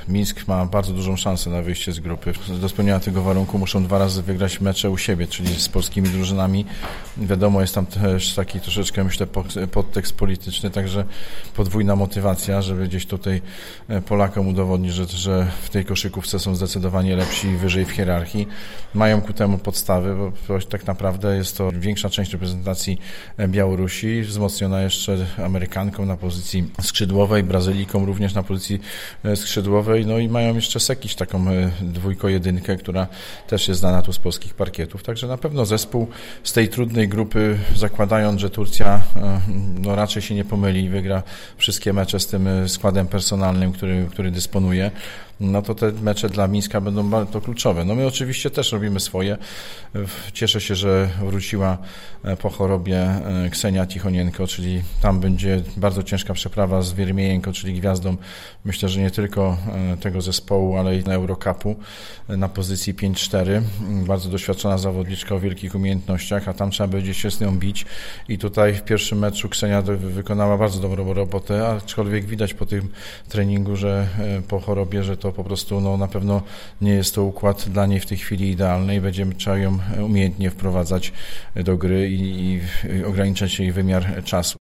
Mińsk ma bardzo dużą szansę na wyjście z grupy. Do spełnienia tego warunku muszą 2 razy wygrać mecze u siebie, czyli z polskimi drużynami. Wiadomo, jest tam też taki troszeczkę, myślę, podtekst polityczny, także podwójna motywacja, żeby gdzieś tutaj Polakom udowodnić, że w tej koszykówce są zdecydowanie lepsi i wyżej w hierarchii. Mają ku temu podstawy, bo tak naprawdę jest to większa część reprezentacji Białorusi, wzmocniona jeszcze Amerykanką na pozycji skrzydłowej, Brazylijką również na pozycji skrzydłowej, no i mają jeszcze Sekiś, taką dwójko-jedynkę, która też jest znana tu z polskich parkietów, także na pewno zespół z tej trudnej grupy, zakładając, że Turcja no raczej się nie pomyli i wygra wszystkie mecze z tym składem personalnym, który dysponuje, no to te mecze dla Mińska będą bardzo kluczowe. No my oczywiście też robimy swoje. Cieszę się, że wróciła po chorobie Ksenia Tichonienko, czyli tam będzie bardzo ciężka przeprawa z Wiermiejenko, czyli gwiazdą, myślę, że nie tylko tego zespołu, ale i na Eurocupu na pozycji 5-4. Bardzo doświadczona zawodniczka o wielkich umiejętnościach, a tam trzeba będzie się z nią bić i tutaj w pierwszym meczu Ksenia wykonała bardzo dobrą robotę, aczkolwiek widać po tym treningu, że po chorobie, że to po prostu no, na pewno nie jest to układ dla niej w tej chwili idealny i będziemy trzeba ją umiejętnie wprowadzać do gry i ograniczać jej wymiar czasu.